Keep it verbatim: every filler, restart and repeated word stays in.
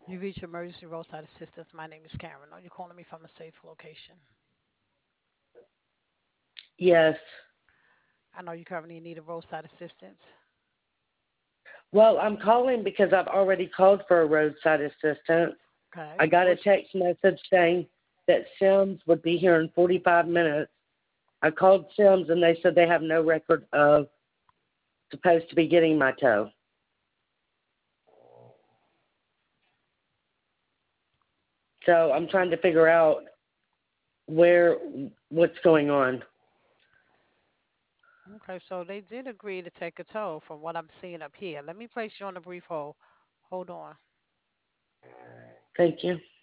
You reach emergency roadside assistance. My name is Karen. Are you calling me from a safe location? Yes. I know you currently in need of roadside assistance. Well, I'm calling because I've already called for a roadside assistance. Okay. I got a What's text message saying that Sims would be here in forty-five minutes. I called Sims and they said they have no record of supposed to be getting my tow. So I'm trying to figure out where what's going on. okay? So they did agree to take a toll from what I'm seeing up here. Let me place you on a brief hold. Hold on. Thank you.